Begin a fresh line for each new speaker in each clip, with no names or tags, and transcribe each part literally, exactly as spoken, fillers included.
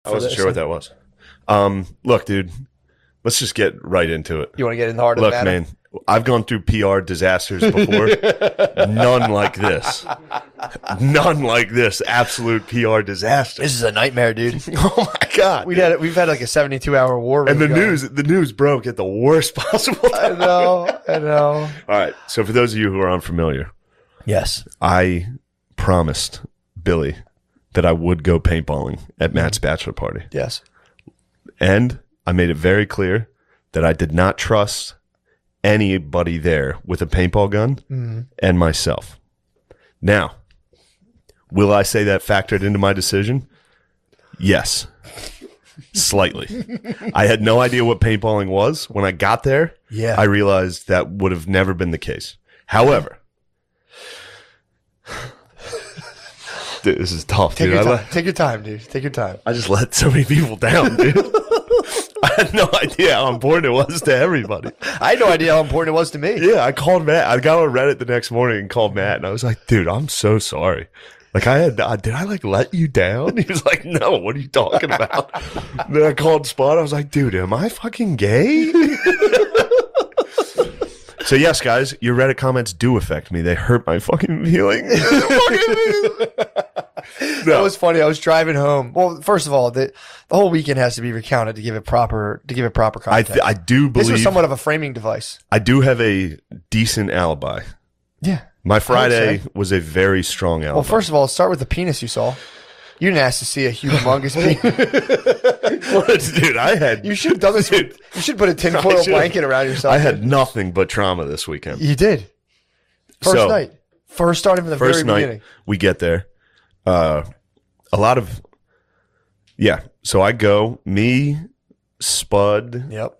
I wasn't sure what that was. Um, look, dude, let's just get right into it.
You want to get in the heart of
Look,
the matter?
man, I've gone through P R disasters before. None like this. None like this. Absolute P R disaster.
This is a nightmare, dude.
Oh my god.
We've had we've had like a seventy-two hour war.
And the
going.
news, the news broke at the worst possible time.
I know. I know.
All right. So for those of you who are unfamiliar,
Yes.
I promised Billy that I would go paintballing at Matt's bachelor party.
Yes.
And I made it very clear that I did not trust anybody there with a paintball gun
Mm-hmm.
and myself. Now, will I say that factored into my decision? Yes. Slightly. I had no idea what paintballing was. When I got there,
Yeah.
I realized that would have never been the case. However, dude, this is tough,
Take
dude.
your
I,
time.
let,
Take your time, dude. Take your time.
I just let so many people down, dude. I had no idea how important it was to everybody.
I had no idea how important it was to me.
Yeah, I called Matt. I got on Reddit the next morning and called Matt, and I was like, dude, I'm so sorry. Like, I had, uh, did I like let you down? He was like, no, what are you talking about? Then I called Spot. I was like, dude, am I fucking gay? So yes, guys, your Reddit comments do affect me. They hurt my fucking feelings.
That was funny. I was driving home. Well, first of all, the the whole weekend has to be recounted to give it proper to give it proper
I,
context.
th- I do
this was
believe
somewhat of a framing device.
I do have a decent alibi.
Yeah.
My Friday
say.
was a very strong alibi.
Well, first of all, start with the penis you saw. You didn't ask to see a humongous penis.
Dude, I had
You should have done this. With, you should put a tinfoil
should've.
blanket around yourself.
I had nothing but trauma this weekend.
You did. First
So,
night. First starting from the
First
very
night
beginning.
we get there. Uh, a lot of yeah. So I go me, Spud,
Yep.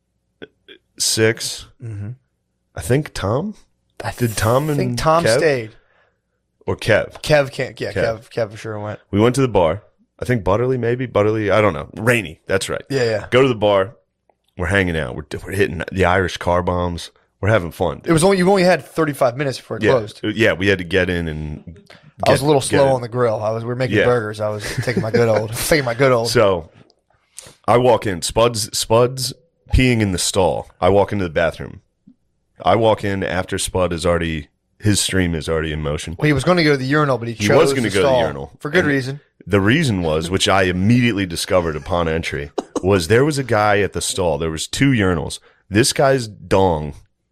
six.
Mm-hmm.
I think Tom
I
Did Tom and
think Tom
Kev?
stayed.
or Kev.
Kev can't. Yeah,
Kev.
Kev. Kev for sure went.
We went to the bar. I think Butterly, maybe Butterly. I don't know. Rainy. That's right.
Yeah, yeah.
Go to the bar. We're hanging out. We're we're hitting the Irish car bombs. We're having fun.
It was only you only had thirty-five minutes before it
yeah,
closed.
yeah. We had to get in and.
I was
get-
a little
get
slow
in.
on the grill. I was we were making
Yeah.
burgers. I was taking my good old taking my good old.
So I walk in. Spud's Spud's peeing in the stall. I walk into the bathroom. I walk in after Spud is already his stream is already in motion.
Well, he was going to go to the urinal, but he,
He
chose
was going to go to the
stall
urinal
for good
And
reason.
The reason was, which I immediately discovered upon entry, was there was a guy at the stall. There was two urinals. This guy's dong.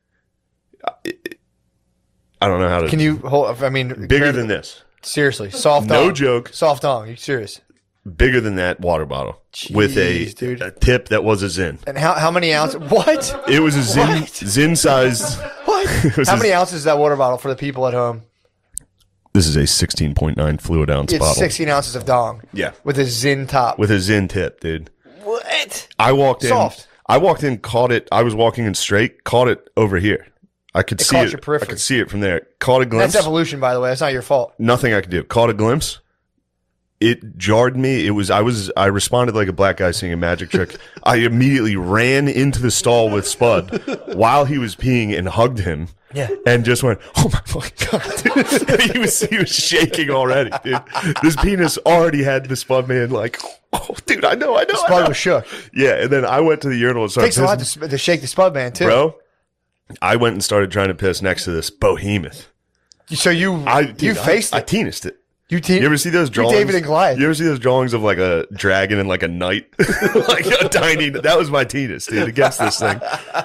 I I don't know how to.
Can you hold? I mean,
bigger than this?
seriously, soft
No
dong.
joke.
soft dong. Are you serious?
Bigger than that water bottle with a,
Jeez, dude.
a tip that was a Zin.
And how how many ounces? What?
It was a Zin
What?
Zin sized.
What?
It was
How
a-
many ounces is that water bottle for the people at home?
This is a sixteen point nine fluid ounce
It's
bottle.
sixteen ounces of dong.
Yeah.
With a Zin top.
With a Zin tip, dude.
What?
I walked in.
Soft.
I walked in, caught it. I was walking in straight, caught it over here. I could
It
see
caught
it.
your periphery.
I could see it from there. Caught a glimpse.
That's evolution, by the way. That's not your fault.
Nothing I could do. Caught a glimpse. It jarred me. It was. I was. I responded like a black guy seeing a magic trick. I immediately ran into the stall with Spud while he was peeing and hugged him.
Yeah.
And just went, oh my fucking god, dude. he was he was shaking already, dude. This penis already had the Spud man like, oh, dude, I know, I know, I
Spud
know.
was shook.
Yeah, and then I went to the urinal and started
Takes a lot
pissing.
to, to shake the Spud man too.
Bro, I went and started trying to piss next to this behemoth.
So you
I
you
dude,
faced
I,
it.
I tenised it.
you te-
You ever see those drawings?
David and Goliath.
You ever see those drawings of like a dragon and like a knight? Like a tiny, that was my penis, dude, against this thing.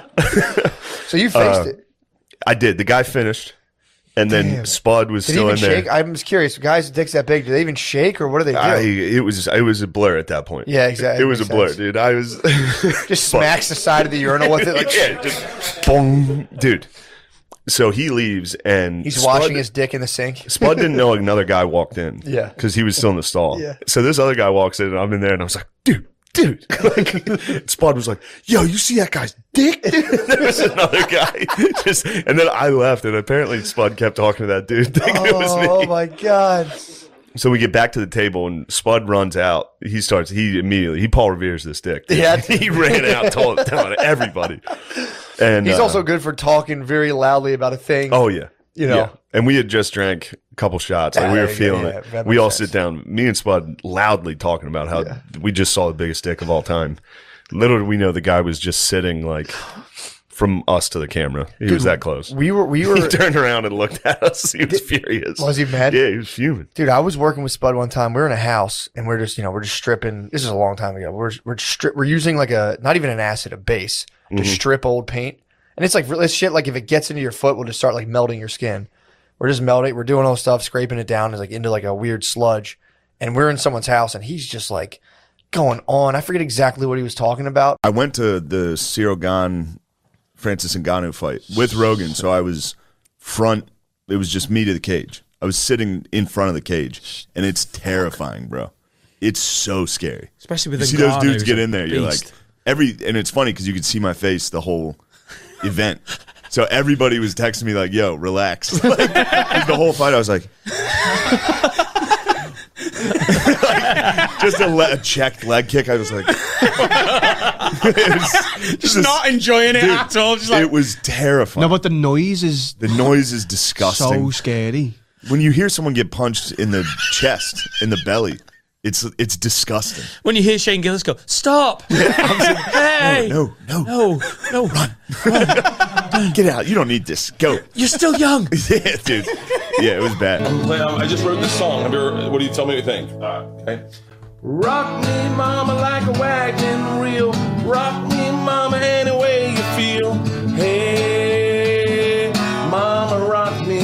so you faced
uh,
it.
I did. The guy finished, and then
Damn.
Spud was
Did he
still
even
in there.
shake? I'm just curious. Guys with dicks that big, do they even shake or what do they do?
I, it was it was a blur at that point.
Yeah, exactly.
It was a
Makes
blur,
sense.
dude. I was
just smacks the side of the urinal with it. Like
yeah, just boom, dude. So he leaves, and
he's
Spud,
washing his dick in the sink.
Spud didn't know another guy walked in.
Yeah.
because he was still in the stall.
Yeah.
So this other guy walks in, and I'm in there, and I was like, dude. Dude, like, Spud was like, "Yo, you see that guy's dick?" There was another guy, just, and then I left, and apparently Spud kept talking to that dude, thinking it was me.
Oh my god!
So we get back to the table, and Spud runs out. He starts. He immediately he Paul Revere's this dick. dude.
Yeah.
he ran out, told telling everybody. And
He's
uh,
also good for talking very loudly about a thing.
oh yeah,
You know.
yeah. And we had just drank couple shots. Like,
Yeah,
we were
yeah,
feeling
yeah,
it.
that
We
makes
all
sense.
sit down, me and Spud, loudly talking about how we just saw the biggest dick of all time. Little did we know the guy was just sitting like from us to the camera. He was that close.
We were, we
He
were,
turned around and looked at us. He was furious.
was he mad?
Yeah, he was fuming.
Dude, I was working with Spud one time. We were in a house and we're just, you know, we're just stripping. This is a long time ago. We're, we're strip, we're using like a, not even an acid, a base to
Mm-hmm.
strip old paint. And it's like, this shit, like if it gets into your foot, will just start like melting your skin. We're just melting. We're doing all this stuff, scraping it down. It's like into like a weird sludge. And we're in someone's house and he's just like going on. I forget exactly what he was talking about.
I went to the Cyril Gane, Francis Ngannou fight with Rogan, so I was front. It was just me to the cage. I was sitting in front of the cage, and it's terrifying, bro. It's so scary.
Especially with
You
the
see those
Ngannou,
dudes
who's
get
a
in there, you're like
beast.
every, and it's funny because you could see my face the whole event. So everybody was texting me like, "Yo, relax." Like, 'cause the whole fight, I was like. Like, just a, le- a checked leg kick. I was like, it was
Just
this-
not enjoying it
dude,
at all. Just like,
it was terrifying.
No, but the noise is
the noise is disgusting.
so scary.
When you hear someone get punched in the chest, in the belly, it's it's disgusting.
when you hear Shane Gillis go, stop! Hey!
No, no,
No, no, run.
get out. You don't need this. Go.
You're still young.
Yeah, dude. Yeah, it was bad.
Play, um, I just wrote this song. Have you ever, what do you tell me what you think? Okay. Rock me, mama, like a wagon reel. Rock me, mama, any way you feel. Hey, mama, rock me.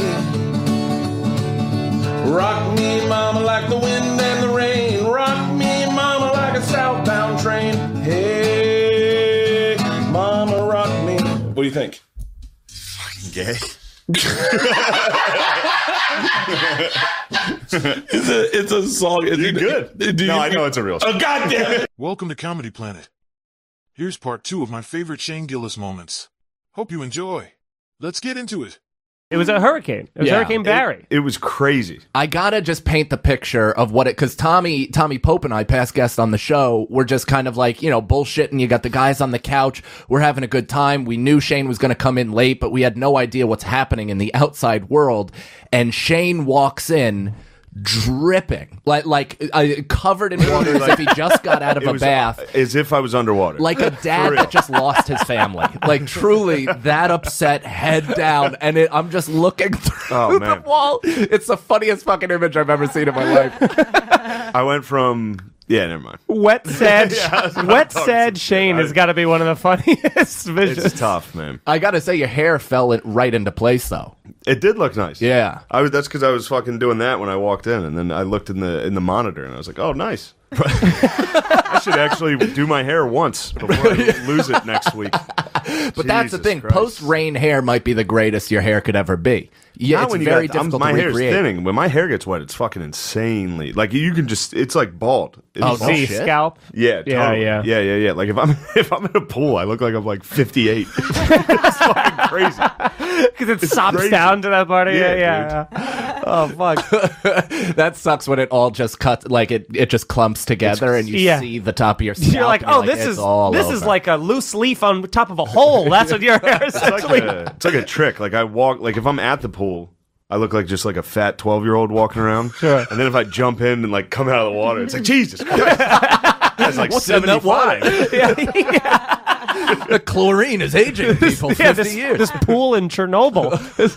Rock me, mama, like the wind and the rain. Rock me, mama, like a southbound train. Hey, mama, rock me. What do you think?
Gay.
It's a, it's a song.
You're good.
Do
No,
you-
I know it's a real song.
Oh, God damn it.
Welcome to Comedy Planet. Here's part two of my favorite Shane Gillis moments. Hope you enjoy. Let's get into it.
It was a hurricane. It was
Yeah.
Hurricane Barry.
It was crazy.
I gotta just paint the picture of what it, because Tommy Tommy Pope and I, past guests on the show, we're just kind of like, you know, bullshitting. You got the guys on the couch. We're having a good time. We knew Shane was going to come in late, but we had no idea what's happening in the outside world. And Shane walks in dripping, like like uh, covered in water, as if he just got out of
It
a
was
bath.
as if I was underwater.
Like a dad that just lost his family. Like truly that upset, head down, and it, I'm just looking through
Oh,
the
man.
wall. It's the funniest fucking image I've ever seen in my life.
I went from yeah, never mind.
Wet, sad,
I was about
wet,
to talk
sad
some
Shane
shit.
has got to be one of the funniest visions.
It's tough, man.
I gotta say, your hair fell in, right into place, though.
It did look nice.
Yeah.
I was. That's because I was fucking doing that when I walked in, and then I looked in the in the monitor, and I was like, "Oh, nice." I should actually do my hair once before I lose it next week.
But that's the
Jesus
thing.
Christ.
Post rain hair might be the greatest your hair could ever be. Yeah,
Not
it's
when you
very
got- I'm-
difficult
my
to
hair's
recreate.
thinning. When my hair gets wet, it's fucking insanely. Like you can just. It's like bald. It's
Oh,
See,
shit.
scalp.
Yeah,
Yeah,
totally.
yeah.
yeah, yeah, yeah. Like if I'm if I'm in a pool, I look like I'm like fifty-eight. It's fucking crazy.
Because it sops
crazy.
down to that part of
Yeah,
yeah, yeah, yeah. Oh, fuck.
That sucks when it all just cuts, like it, it just clumps together and you
Yeah.
see the top of your scalp.
You're like,
and you're
oh, this
it's
is
all
this is
over.
like a loose leaf on top of a hole. That's what your hair is
It's like,
essentially.
a, it's like a trick. Like I walk. Like if I'm at the pool, I look like just like a fat twelve year old walking around.
Sure.
And then if I jump in and like come out of the water, it's like Jesus Christ. That's like
What's in that water?
seventy-five.
The chlorine is aging people
Yeah,
fifty
this,
years.
this pool in Chernobyl.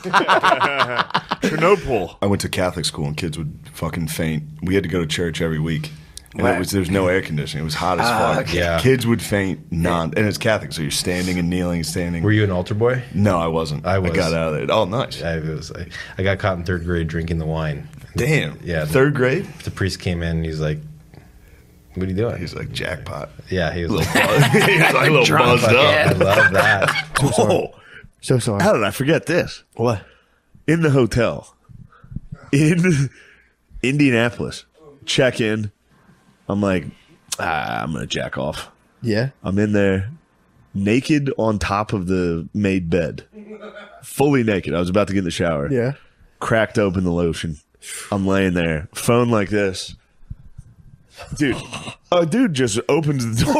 Chernobyl.
I went to Catholic school and kids would fucking faint. We had to go to church every week. And it was, there was no air conditioning. It was hot as fuck.
yeah.
Kids would faint non, and it's Catholic, so you're standing and kneeling, standing.
Were you an altar boy?
No, I wasn't.
I was.
I got out of there. Oh, nice.
I was. I, I got caught in third grade drinking the wine.
Damn.
Yeah.
Third grade?
The priest came in. and He's like, "What are you doing?"
He's like jackpot.
"Yeah." He was like,
He's like a little buzzed
"I
up.
love that."
Oh,
So sorry.
how did I forget this?
What?
In the hotel in Indianapolis, check in. I'm like, ah, I'm gonna jack off.
Yeah.
I'm in there, naked on top of the made bed, fully naked. I was about to get in the shower.
Yeah.
Cracked open the lotion. I'm laying there, phone like this. Dude, a dude just opens the door.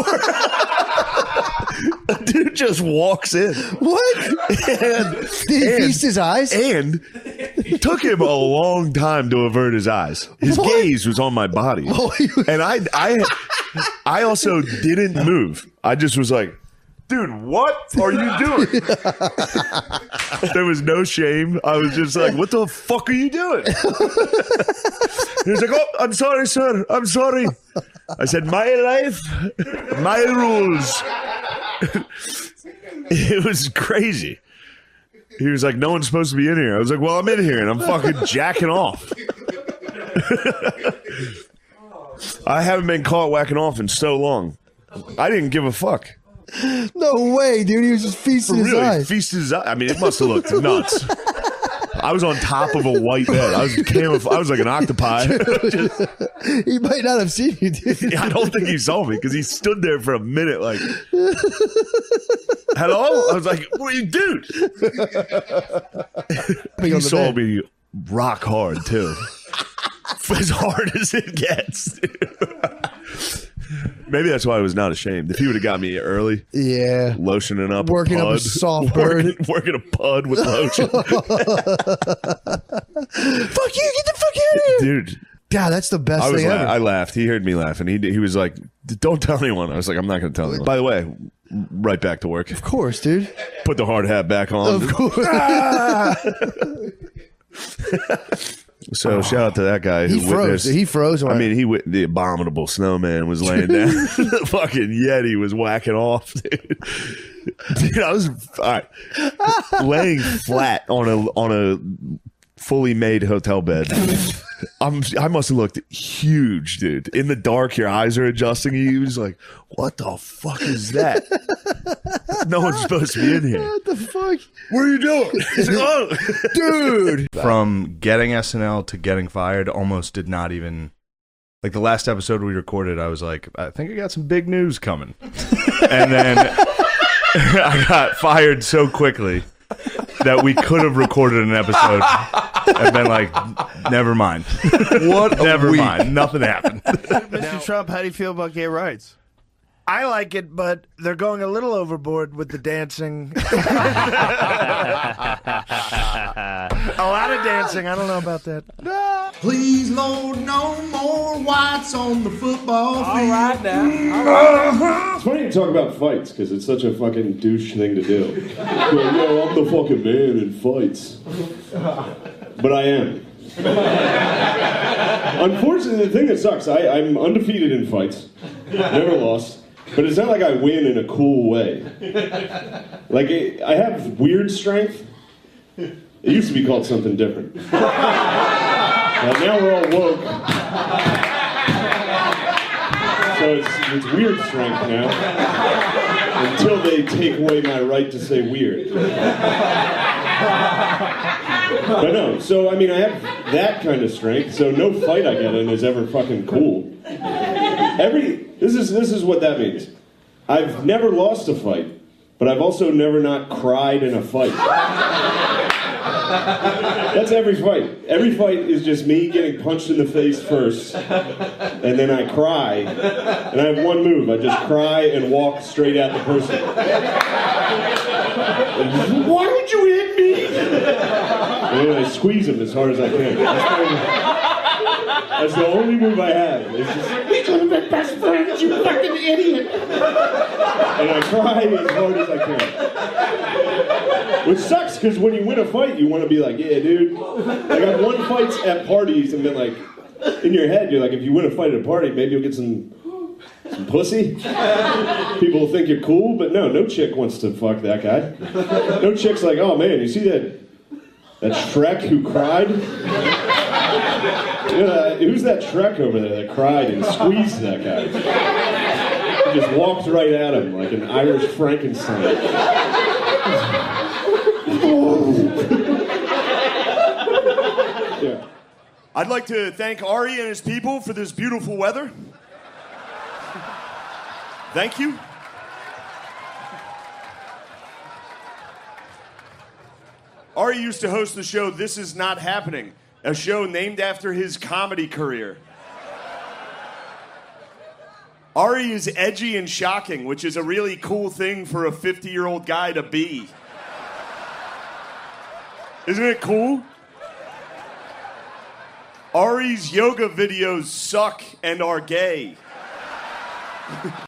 A dude just walks in.
What?
And,
Did he
and-
feast his eyes?
and It took him a long time to avert his eyes. His what? gaze was on my body. Oh, and I, I, I also didn't move. I just was like, dude, what are you doing? There was no shame. I was just like, what the fuck are you doing? He was like, oh, I'm sorry, sir. I'm sorry. I said, my life, my rules. It was crazy. He was like, no one's supposed to be in here. I was like, well, I'm in here, and I'm fucking jacking off. I haven't been caught whacking off in so long. I didn't give a fuck.
No way, dude. He was just feasting
really,
his eyes.
Feasting his eyes. I mean, it must have looked nuts. I was on top of a white bed. I was camouf- I was like an octopi.
He might not have seen you, dude.
I don't think he saw me because he stood there for a minute like, hello? I was like, what are you doing? He saw me rock hard, too. As hard as it gets. Maybe that's why I was not ashamed. If he would have got me early,
yeah,
lotioning up,
working
a pud,
up a soft bird,
working, working a pud with lotion.
Fuck you! Get the fuck out of here,
dude.
God, that's the best
I was
thing
la-
ever.
I laughed. He heard me laughing. He he was like, "Don't tell anyone." I was like, "I'm not going to tell anyone." By the way, right back to work.
Of course, dude.
Put the hard hat back on.
Of course.
Ah! So oh. shout out to that guy who
he froze.
witnessed.
He froze.
I mean, he wit- the abominable snowman was laying down. The fucking Yeti was whacking off, dude. Dude, I was all right, laying flat on a on a fully made hotel bed. I'm I must have looked huge, dude. In the dark, your eyes are adjusting. He was like, "What the fuck is that? No one's supposed to be in here.
What the fuck?
What are you doing?" He's like, "Oh,
dude."
From getting S N L to getting fired, almost did not even. Like the last episode we recorded, I was like, I think I got some big news coming, and then I got fired so quickly that we could have recorded an episode and been like, never mind.
What?
Never
week.
mind. Nothing happened.
Mister Trump, how do you feel about gay rights?
I like it, but they're going a little overboard with the dancing. A lot of dancing. I don't know about that.
Please, Lord, no more whites on the football field.
All right now. All right.
It's funny to talk about fights because it's such a fucking douche thing to do. Like, yo, I'm the fucking man in fights. But I am. Unfortunately, the thing that sucks, I, I'm undefeated in fights. Never lost. But it's not like I win in a cool way. Like, it, I have weird strength. It used to be called something different. But now we're all woke. So it's, it's weird strength now. Until they take away my right to say weird. But no, so I mean, I have that kind of strength, so no fight I get in is ever fucking cool. Every this is this is what that means. I've never lost a fight, but I've also never not cried in a fight. That's every fight. Every fight is just me getting punched in the face first, and then I cry, and I have one move. I just cry and walk straight at the person. Why would you hit me? And then I squeeze him as hard as I can. That's the, that's the only move I have. It's just, we could have been best friends, you fucking idiot. And I cry as hard as I can. Which sucks, because when you win a fight, you want to be like, yeah, dude. Like, I've won fights at parties and been like, in your head, you're like, if you win a fight at a party, maybe you'll get some... Some pussy? People will think you're cool, but no, no chick wants to fuck that guy. No chick's like, oh man, you see that that Shrek who cried? Yeah, who's that Shrek over there that cried and squeezed that guy? He just walked right at him like an Irish Frankenstein. Yeah.
I'd like to thank Ari and his people for this beautiful weather. Thank you. Ari used to host the show This Is Not Happening, a show named after his comedy career. Ari is edgy and shocking, which is a really cool thing for a fifty-year-old guy to be. Isn't it cool? Ari's yoga videos suck and are gay.